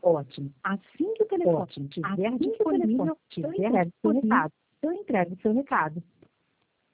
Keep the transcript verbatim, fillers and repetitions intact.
Ótimo. Assim que o telefone Ótimo. tiver Assim que o disponível, telefone eu tiver entrego seu disponível, recado. eu entrego o seu recado.